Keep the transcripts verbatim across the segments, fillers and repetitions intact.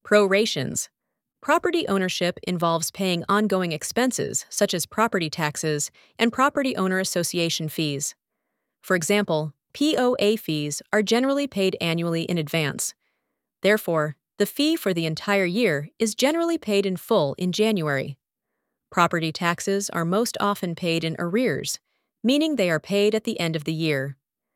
Prorations. Property ownership involves paying ongoing expenses such as property taxes and property owner association fees. For example, P O A fees are generally paid annually in advance. Therefore, the fee for the entire year is generally paid in full in January. Property taxes are most often paid in arrears, meaning they are paid at the end of the year.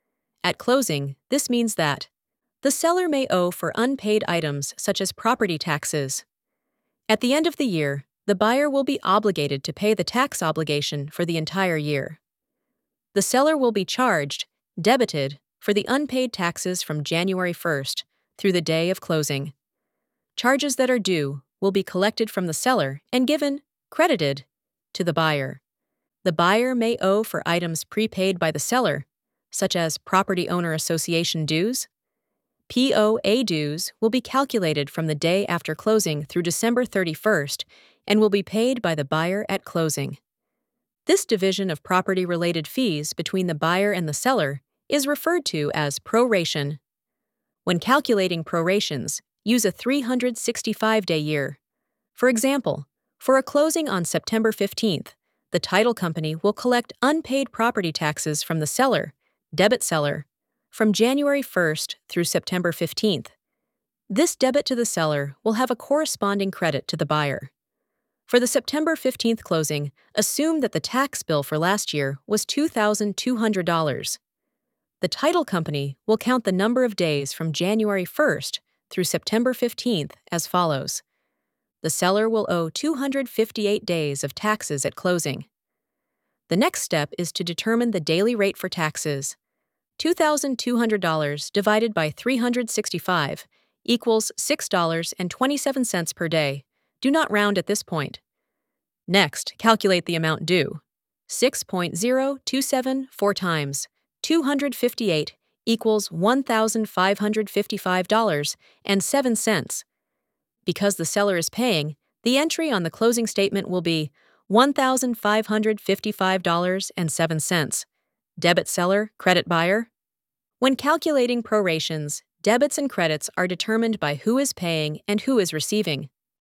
At closing, this means that the seller may owe for unpaid items such as property taxes. At the end of the year, the buyer will be obligated to pay the tax obligation for the entire year. The seller will be charged, debited, for the unpaid taxes from January first through the day of closing. Charges that are due will be collected from the seller and given, credited, to the buyer. The buyer may owe for items prepaid by the seller, such as property owner association dues. P O A dues will be calculated from the day after closing through December thirty-first and will be paid by the buyer at closing. This division of property-related fees between the buyer and the seller is referred to as proration. When calculating prorations, use a three hundred sixty-five day year. For example, for a closing on September fifteenth, the title company will collect unpaid property taxes from the seller, debit seller, from January first through September fifteenth. This debit to the seller will have a corresponding credit to the buyer. For the September fifteenth closing, assume that the tax bill for last year was two thousand two hundred dollars. The title company will count the number of days from January first through September fifteenth as follows. The seller will owe two hundred fifty-eight days of taxes at closing. The next step is to determine the daily rate for taxes. two thousand two hundred dollars divided by three hundred sixty-five equals six dollars and twenty-seven cents per day. Do not round at this point. Next, calculate the amount due. six point zero two seven four times two hundred fifty-eight equals one thousand five hundred fifty-five dollars and seven cents. Because the seller is paying, the entry on the closing statement will be one thousand five hundred fifty-five dollars and seven cents. Debit seller, credit buyer. When calculating prorations, debits and credits are determined by who is paying and who is receiving.